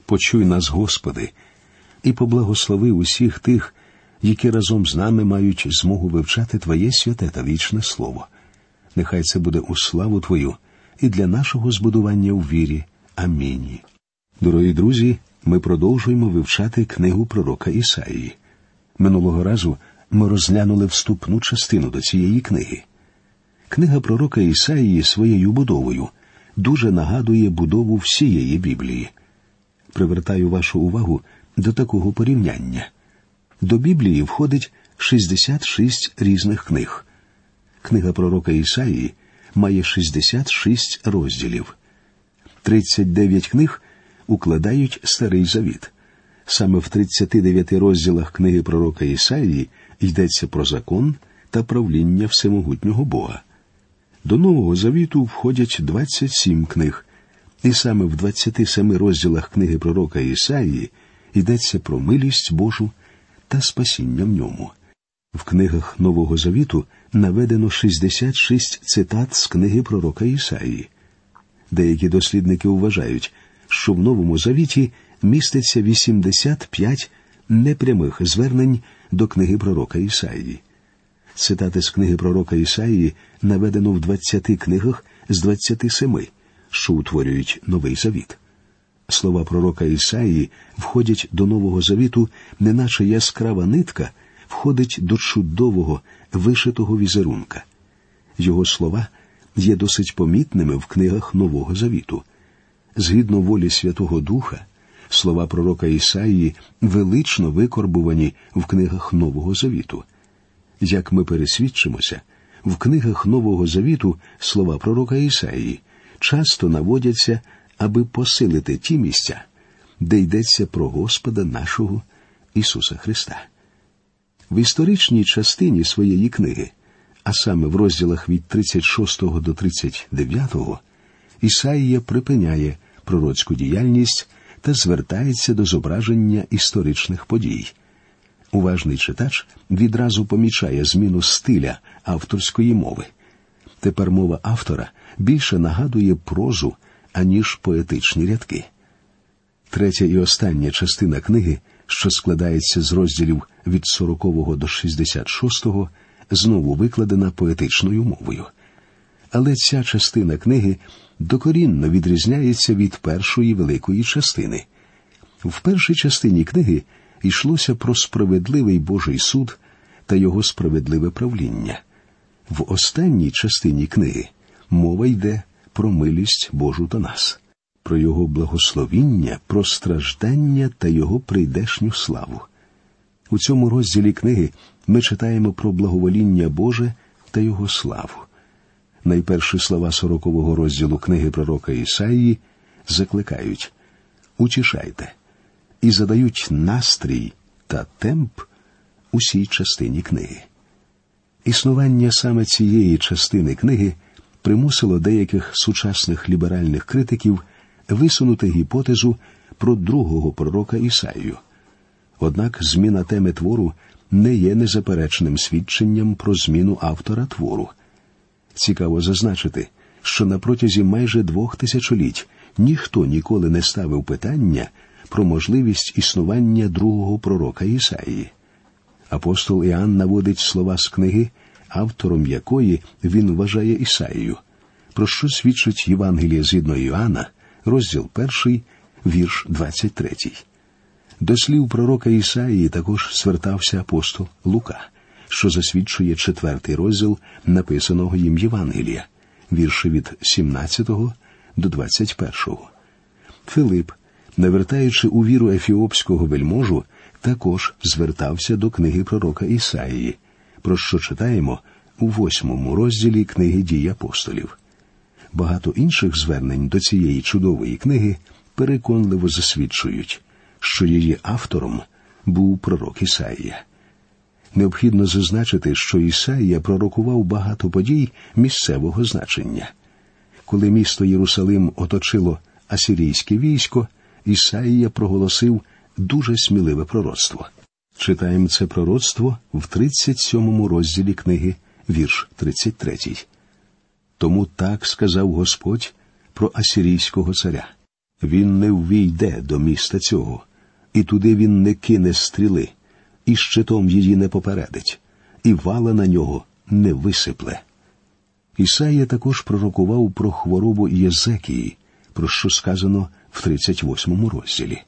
Почуй нас, Господи, і поблагослови усіх тих, які разом з нами мають змогу вивчати Твоє святе та вічне Слово. Нехай це буде у славу Твою і для нашого збудування у вірі. Амінь. Дорогі друзі, ми продовжуємо вивчати книгу пророка Ісаїї. Минулого разу ми розглянули вступну частину до цієї книги. Книга пророка Ісаїї своєю будовою дуже нагадує будову всієї Біблії. Привертаю вашу увагу до такого порівняння. До Біблії входить 66 різних книг. Книга пророка Ісаїї має 66 розділів. 39 книг укладають Старий Завіт. Саме в 39 розділах книги пророка Ісаїї йдеться про закон та правління всемогутнього Бога. До Нового Завіту входять 27 книг, і саме в 27 розділах книги пророка Ісаїї йдеться про милість Божу та спасіння в ньому. В книгах Нового Завіту наведено 66 цитат з книги пророка Ісаїї. Деякі дослідники вважають, що в Новому Завіті міститься 85 непрямих звернень до книги пророка Ісаїї. Цитати з книги пророка Ісаїї наведено в 20 книгах з 27, що утворюють Новий Завіт. Слова пророка Ісаїї входять до Нового Завіту, неначе яскрава нитка входить до чудового вишитого візерунка. Його слова є досить помітними в книгах Нового Завіту. Згідно волі Святого Духа, слова пророка Ісаїї велично викорбувані в книгах Нового Завіту. Як ми пересвідчимося, в книгах Нового Завіту слова пророка Ісаїї часто наводяться, аби посилити ті місця, де йдеться про Господа нашого Ісуса Христа. В історичній частині своєї книги, а саме в розділах від 36 до 39, Ісаїя припиняє пророцьку діяльність та звертається до зображення історичних подій. Уважний читач відразу помічає зміну стиля авторської мови. Тепер мова автора більше нагадує прозу, аніж поетичні рядки. Третя і остання частина книги, що складається з розділів від 40 до 66, знову викладена поетичною мовою. Але ця частина книги докорінно відрізняється від першої великої частини. В першій частині книги йшлося про справедливий Божий суд та його справедливе правління. В останній частині книги мова йде про милість Божу до нас, про його благословіння, про страждання та його прийдешню славу. У цьому розділі книги ми читаємо про благовоління Боже та його славу. Найперші слова 40-го розділу книги пророка Ісаїї закликають «Утішайте» і задають настрій та темп усій частині книги. Існування саме цієї частини книги примусило деяких сучасних ліберальних критиків висунути гіпотезу про другого пророка Ісаїю. Однак зміна теми твору не є незаперечним свідченням про зміну автора твору. Цікаво зазначити, що на протязі майже 2 тисячоліть ніхто ніколи не ставив питання про можливість існування другого пророка Ісаїї. Апостол Іоанн наводить слова з книги, автором якої він вважає Ісаїю, про що свідчить Євангеліє згідно Іоанна, розділ 1, вірш 23. До слів пророка Ісаїї також звертався апостол Лука, що засвідчує 4 розділ написаного їм Євангелія, вірші від 17 до 21. Филип, навертаючи у віру ефіопського вельможу, також звертався до книги пророка Ісаїї, про що читаємо у 8 розділі книги «Дій апостолів». Багато інших звернень до цієї чудової книги переконливо засвідчують, що її автором був пророк Ісаїя. Необхідно зазначити, що Ісаїя пророкував багато подій місцевого значення. Коли місто Єрусалим оточило асирійське військо, Ісаїя проголосив дуже сміливе пророцтво. Читаємо це пророцтво в 37 розділі книги, вірш 33. «Тому так сказав Господь про асирійського царя. Він не ввійде до міста цього, і туди він не кине стріли, і щитом її не попередить, і вала на нього не висипле». Ісаїя також пророкував про хворобу Єзекії, про що сказано в 38 розділі.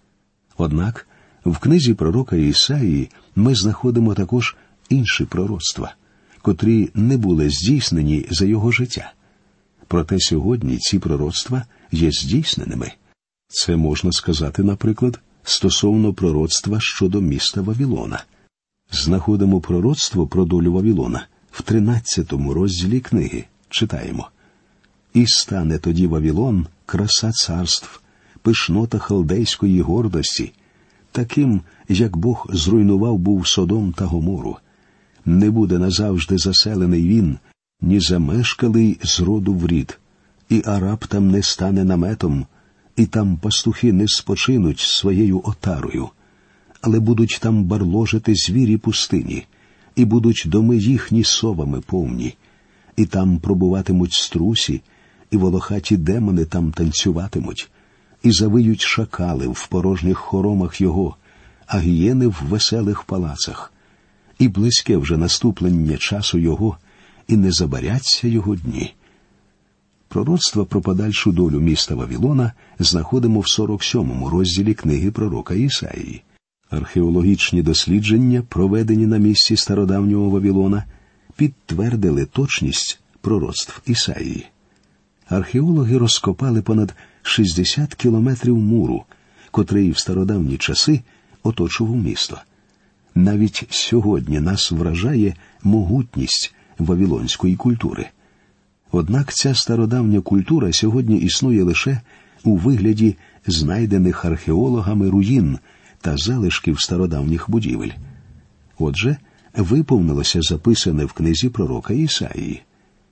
Однак в книзі пророка Ісаїї ми знаходимо також інші пророцтва, котрі не були здійснені за його життя. Проте сьогодні ці пророцтва є здійсненими. Це можна сказати, наприклад, стосовно пророцтва щодо міста Вавилона. Знаходимо пророцтво про долю Вавилона в 13 розділі книги. Читаємо: «І стане тоді Вавилон, краса царств, пишнота халдейської гордості, таким, як Бог зруйнував був Содом та Гомору. Не буде назавжди заселений він, ні замешкалий з роду в рід, і араб там не стане наметом, і там пастухи не спочинуть своєю отарою, але будуть там барложити звірі пустині, і будуть доми їхні совами повні, і там пробуватимуть струсі, і волохаті демони там танцюватимуть, і завиють шакали в порожніх хоромах його, а гієни в веселих палацах. І близьке вже наступлення часу його, і не забаряться його дні». Пророцтва про подальшу долю міста Вавилона знаходимо в 47 розділі книги пророка Ісаїї. Археологічні дослідження, проведені на місці стародавнього Вавилона, підтвердили точність пророцтв Ісаїї. Археологи розкопали понад 60 кілометрів муру, котрий в стародавні часи оточував місто. Навіть сьогодні нас вражає могутність вавилонської культури. Однак ця стародавня культура сьогодні існує лише у вигляді знайдених археологами руїн та залишків стародавніх будівель. Отже, виповнилося записане в книзі пророка Ісаїї.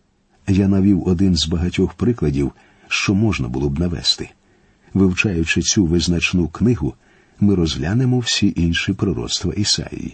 Я навів один з багатьох прикладів, що можна було б навести. Вивчаючи цю визначну книгу, ми розглянемо всі інші пророцтва Ісаїї.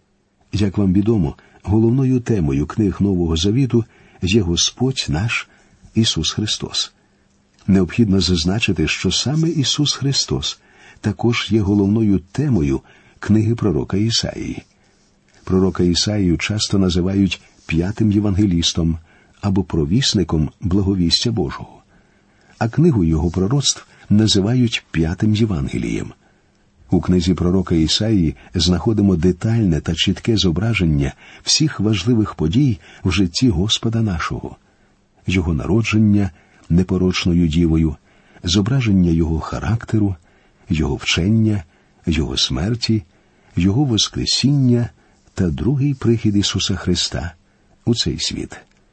Як вам відомо, головною темою книг Нового Завіту є Господь наш Ісус Христос. Необхідно зазначити, що саме Ісус Христос також є головною темою книги пророка Ісаїї. Пророка Ісаїю часто називають п'ятим євангелістом або провісником благовістя Божого, а книгу його пророцтв називають п'ятим Євангелієм. У книзі пророка Ісаїї знаходимо детальне та чітке зображення всіх важливих подій в житті Господа нашого: його народження непорочною дівою, зображення його характеру, його вчення, його смерті, його воскресіння та другий прихід Ісуса Христа у цей світ.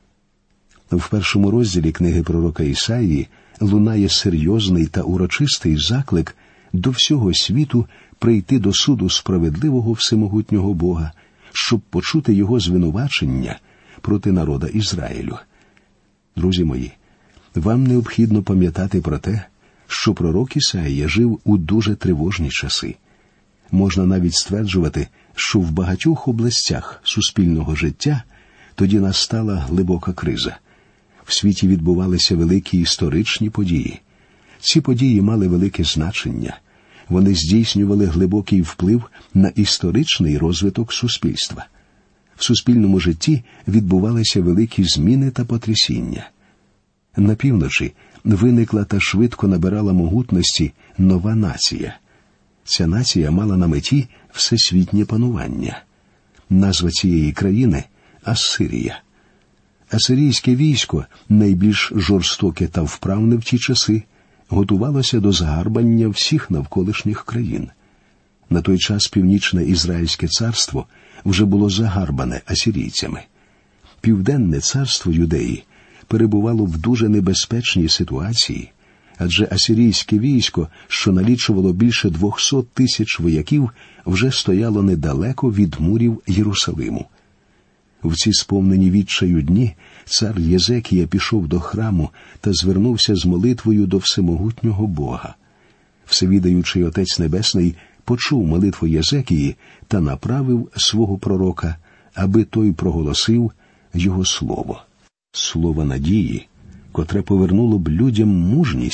В першому розділі книги пророка Ісаїї лунає серйозний та урочистий заклик до всього світу прийти до суду справедливого всемогутнього Бога, щоб почути його звинувачення проти народа Ізраїлю. Друзі мої, вам необхідно пам'ятати про те, що пророк Ісаїя жив у дуже тривожні часи. Можна навіть стверджувати, що в багатьох областях суспільного життя тоді настала глибока криза. В світі відбувалися великі історичні події. Ці події мали велике значення. Вони здійснювали глибокий вплив на історичний розвиток суспільства. В суспільному житті відбувалися великі зміни та потрясіння. На півночі виникла та швидко набирала могутності нова нація. Ця нація мала на меті всесвітнє панування. Назва цієї країни – Ассирія. Асирійське військо, найбільш жорстоке та вправне в ті часи, готувалося до загарбання всіх навколишніх країн. На той час Північне Ізраїльське царство вже було загарбане асирійцями. Південне царство Юдеї перебувало в дуже небезпечній ситуації, адже асирійське військо, що налічувало більше 200 тисяч вояків, вже стояло недалеко від мурів Єрусалиму. В ці сповнені відчаю дні цар Єзекія пішов до храму та звернувся з молитвою до всемогутнього Бога. Всевідаючий Отець Небесний почув молитву Єзекії та направив свого пророка, аби той проголосив його слово. Слово надії, котре повернуло б людям мужність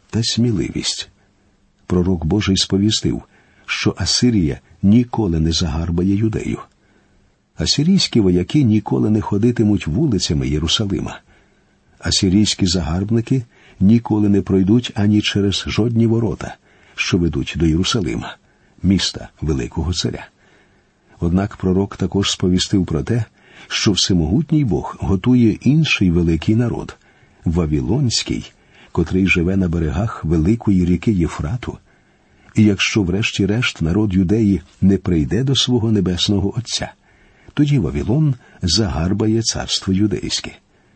та сміливість. Пророк Божий сповістив, що Асирія ніколи не загарбає юдею. Асирійські вояки ніколи не ходитимуть вулицями Єрусалима. Асирійські загарбники ніколи не пройдуть ані через жодні ворота, що ведуть до Єрусалима, міста Великого Царя. Однак пророк також сповістив про те, що всемогутній Бог готує інший великий народ – Вавилонський, котрий живе на берегах великої ріки Єфрату. І якщо врешті-решт народ юдеї не прийде до свого небесного Отця, тоді Вавилон загарбає царство юдейське.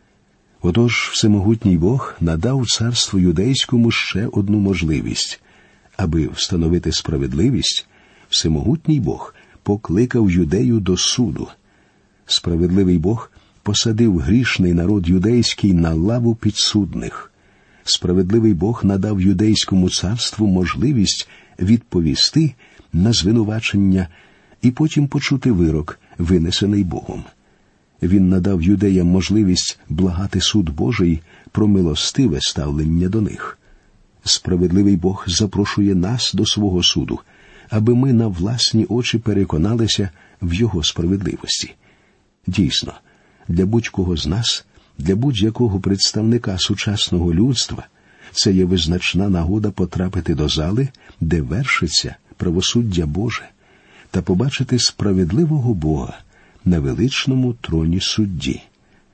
Отож, всемогутній Бог надав царству юдейському ще одну можливість. Аби встановити справедливість, всемогутній Бог покликав юдею до суду. Справедливий Бог посадив грішний народ юдейський на лаву підсудних. Справедливий Бог надав юдейському царству можливість відповісти на звинувачення і потім почути вирок, винесений Богом. Він надав юдеям можливість благати суд Божий про милостиве ставлення до них. Справедливий Бог запрошує нас до свого суду, аби ми на власні очі переконалися в Його справедливості. Дійсно, для будь-кого з нас, для будь-якого представника сучасного людства, це є визначна нагода потрапити до зали, де вершиться правосуддя Боже, та побачити справедливого Бога на величному троні судді.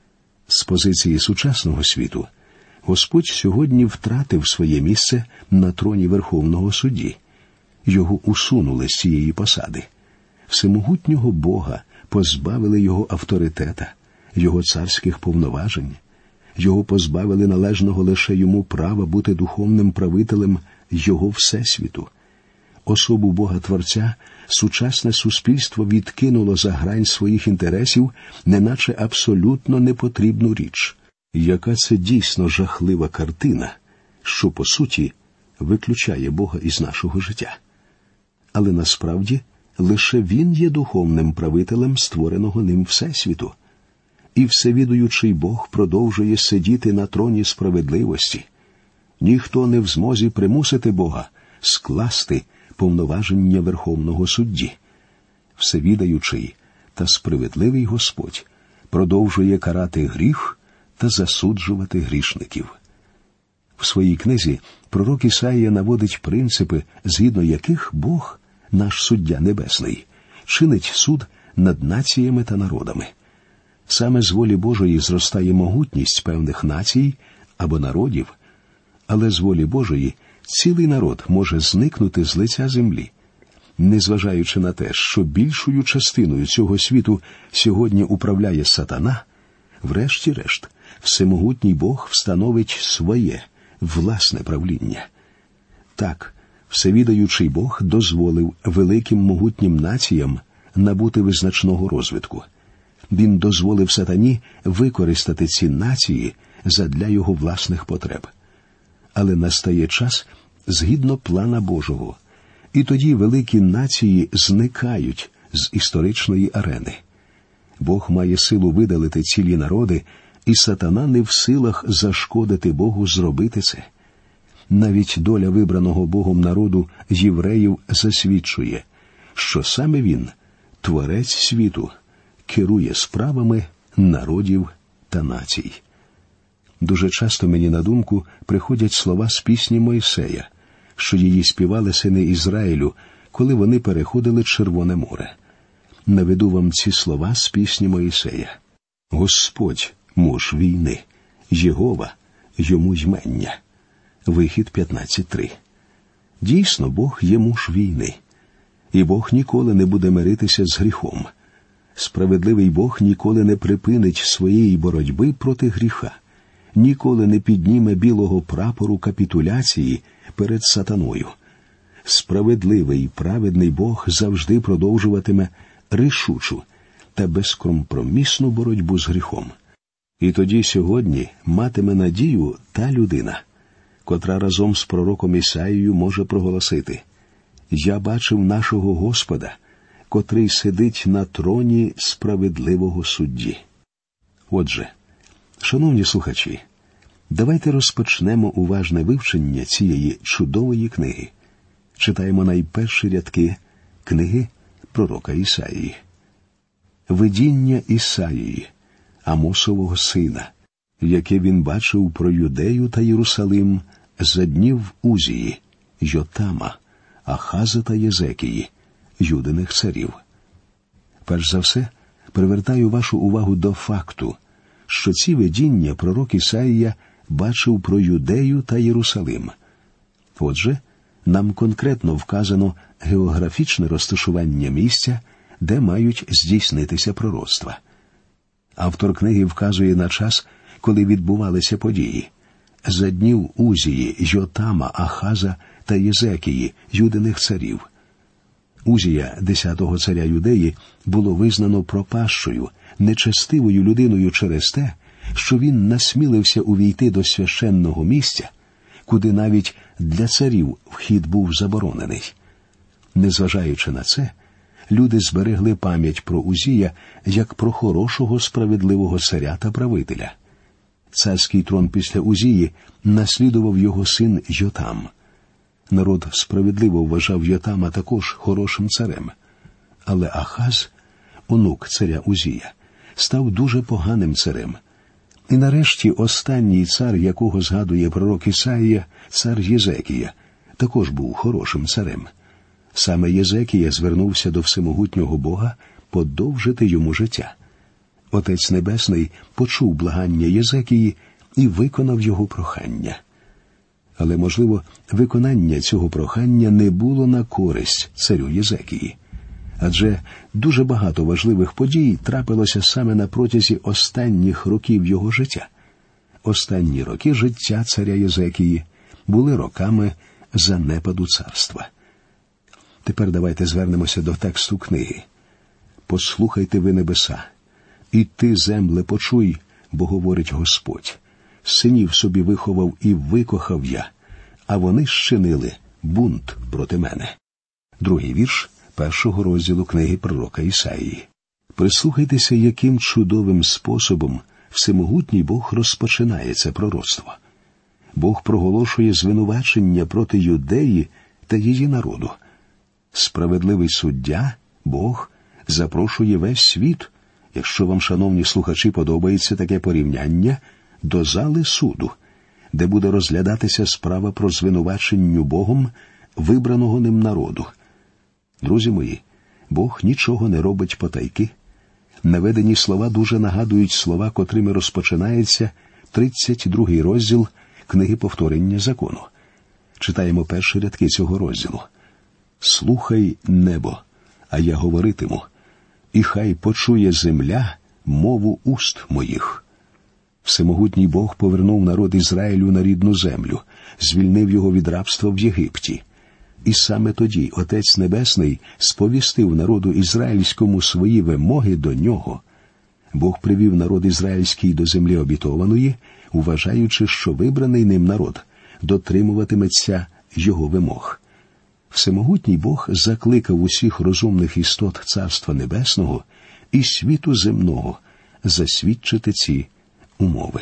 З позиції сучасного світу Господь сьогодні втратив своє місце на троні Верховного судді. Його усунули з цієї посади. Всемогутнього Бога позбавили його авторитета, його царських повноважень. Його позбавили належного лише йому права бути духовним правителем його всесвіту. Особу Бога-творця сучасне суспільство відкинуло за грань своїх інтересів, неначе абсолютно непотрібну річ. Яка це дійсно жахлива картина, що, по суті, виключає Бога із нашого життя. Але насправді лише Він є духовним правителем створеного ним всесвіту. І всевідуючий Бог продовжує сидіти на троні справедливості. Ніхто не в змозі примусити Бога скласти повноваження Верховного судді. Всевідаючий та справедливий Господь продовжує карати гріх та засуджувати грішників. В своїй книзі пророк Ісаїя наводить принципи, згідно яких Бог, наш суддя небесний, чинить суд над націями та народами. Саме з волі Божої зростає могутність певних націй або народів, але з волі Божої цілий народ може зникнути з лиця землі. Незважаючи на те, що більшою частиною цього світу сьогодні управляє сатана, врешті-решт, всемогутній Бог встановить своє, власне правління. Так, всевідаючий Бог дозволив великим могутнім націям набути визначного розвитку. Він дозволив сатані використати ці нації задля його власних потреб. Але настає час згідно плана Божого, і тоді великі нації зникають з історичної арени. Бог має силу видалити цілі народи, і сатана не в силах зашкодити Богу зробити це. Навіть доля вибраного Богом народу євреїв засвідчує, що саме Він, Творець світу, керує справами народів та націй. Дуже часто мені на думку приходять слова з пісні Мойсея, що її співали сини Ізраїлю, коли вони переходили Червоне море. Наведу вам ці слова з пісні Мойсея. «Господь – муж війни, Єгова – йому ймення». Вихід 15.3. Дійсно, Бог є муж війни. І Бог ніколи не буде миритися з гріхом. Справедливий Бог ніколи не припинить своєї боротьби проти гріха, ніколи не підніме білого прапору капітуляції перед сатаною. Справедливий, праведний Бог завжди продовжуватиме рішучу та безкомпромісну боротьбу з гріхом. І тоді сьогодні матиме надію та людина, котра разом з пророком Ісаїєю може проголосити: «Я бачив нашого Господа, котрий сидить на троні справедливого судді». Отже, шановні слухачі, Давайте розпочнемо уважне вивчення цієї чудової книги. Читаємо найперші рядки книги пророка Ісаїї. Видіння Ісаїї, Амосового сина, яке він бачив про Юдею та Єрусалим за днів Узії, Йотама, Ахаза та Єзекії, юдиних царів. Перш за все, привертаю вашу увагу до факту, що ці видіння пророк Ісаїя бачив про Юдею та Єрусалим. Отже, нам конкретно вказано географічне розташування місця, де мають здійснитися пророцтва. Автор книги вказує на час, коли відбувалися події. За днів Узії, Йотама, Ахаза та Єзекії, юдиних царів. Узія, 10-го царя Юдеї, було визнано пропащою, нечестивою людиною через те, що він насмілився увійти до священного місця, куди навіть для царів вхід був заборонений. Незважаючи на це, люди зберегли пам'ять про Узія як про хорошого, справедливого царя та правителя. Царський трон після Узії наслідував його син Йотам. Народ справедливо вважав Йотама також хорошим царем. Але Ахаз, онук царя Узія, став дуже поганим царем. І нарешті останній цар, якого згадує пророк Ісаїя, цар Єзекія, також був хорошим царем. Саме Єзекія звернувся до всемогутнього Бога подовжити йому життя. Отець Небесний почув благання Єзекії і виконав його прохання. Але, можливо, виконання цього прохання не було на користь царю Єзекії. Адже дуже багато важливих подій трапилося саме на протязі останніх років його життя. Останні роки життя царя Єзекії були роками занепаду царства. Тепер давайте звернемося до тексту книги. «Послухайте ви небеса, і ти, земле, почуй, бо говорить Господь. Синів собі виховав і викохав я, а вони щинили бунт проти мене». Другий вірш 1-го розділу книги пророка Ісаїї. Прислухайтеся, яким чудовим способом всемогутній Бог розпочинає це пророцтво. Бог проголошує звинувачення проти Юдеї та її народу. Справедливий суддя, Бог, запрошує весь світ, якщо вам, шановні слухачі, подобається таке порівняння, до зали суду, де буде розглядатися справа про звинувачення Богом вибраного ним народу. Друзі мої, Бог нічого не робить потайки. Наведені слова дуже нагадують слова, котрими розпочинається 32-й розділ книги повторення закону. Читаємо перші рядки цього розділу. «Слухай, небо, а я говоритиму, і хай почує земля мову уст моїх». Всемогутній Бог повернув народ Ізраїлю на рідну землю, звільнив його від рабства в Єгипті. І саме тоді Отець Небесний сповістив народу ізраїльському свої вимоги до нього. Бог привів народ ізраїльський до землі обітованої, вважаючи, що вибраний ним народ дотримуватиметься його вимог. Всемогутній Бог закликав усіх розумних істот Царства Небесного і світу земного засвідчити ці умови.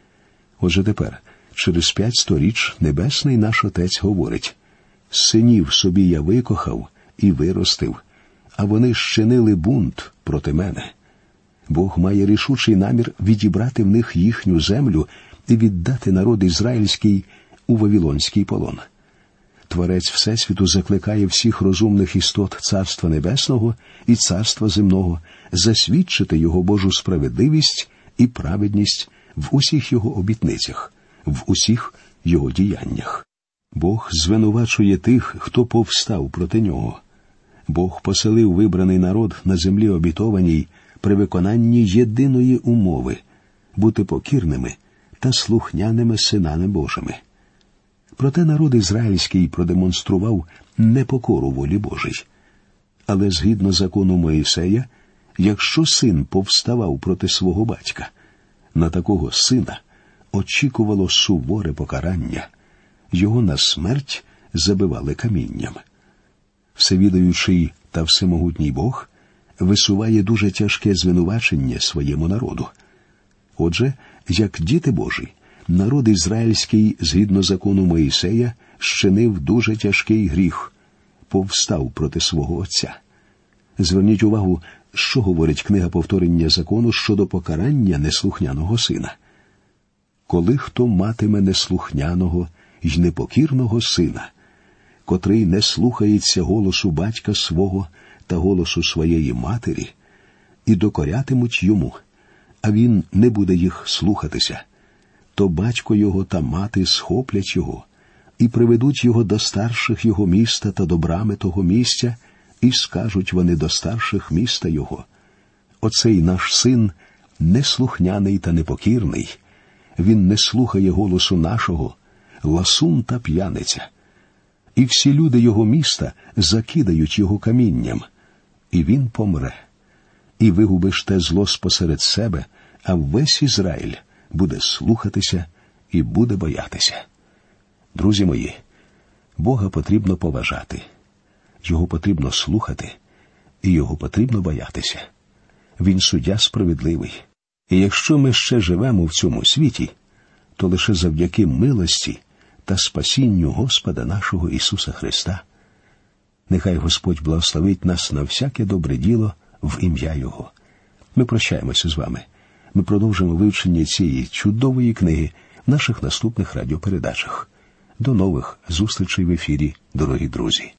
Отже тепер, через 5 сторіч Небесний наш Отець говорить: «Синів собі я викохав і виростив, а вони щинили бунт проти мене». Бог має рішучий намір відібрати в них їхню землю і віддати народ ізраїльський у вавилонський полон. Творець Всесвіту закликає всіх розумних істот Царства Небесного і Царства Земного засвідчити Його Божу справедливість і праведність в усіх Його обітницях, в усіх Його діяннях. Бог звинувачує тих, хто повстав проти Нього. Бог поселив вибраний народ на землі обітованій при виконанні єдиної умови – бути покірними та слухняними синами Божими. Проте народ ізраїльський продемонстрував непокору волі Божій. Але згідно закону Моїсея, якщо син повставав проти свого батька, на такого сина очікувало суворе покарання. Його на смерть забивали камінням. Всевідаючий та всемогутній Бог висуває дуже тяжке звинувачення своєму народу. Отже, як діти Божі, народ ізраїльський, згідно закону Моїсея, щинив дуже тяжкий гріх – повстав проти свого отця. Зверніть увагу, що говорить книга повторення закону щодо покарання неслухняного сина. «Коли хто матиме неслухняного й непокірного сина, котрий не слухається голосу батька свого та голосу своєї матері, і докорятимуть йому, а він не буде їх слухатися, то батько його та мати схоплять його і приведуть його до старших його міста та до брами того місця, і скажуть вони до старших міста його: оцей наш син неслухняний та непокірний, він не слухає голосу нашого, ласун та п'яниця. І всі люди його міста закидають його камінням, і він помре. І вигубиш те зло спосеред себе, а весь Ізраїль буде слухатися і буде боятися». Друзі мої, Бога потрібно поважати, Його потрібно слухати, і Його потрібно боятися. Він суддя справедливий. І якщо ми ще живемо в цьому світі, то лише завдяки милості та спасінню Господа нашого Ісуса Христа. Нехай Господь благословить нас на всяке добре діло в ім'я Його. Ми прощаємося з вами. Ми продовжимо вивчення цієї чудової книги в наших наступних радіопередачах. До нових зустрічей в ефірі, дорогі друзі.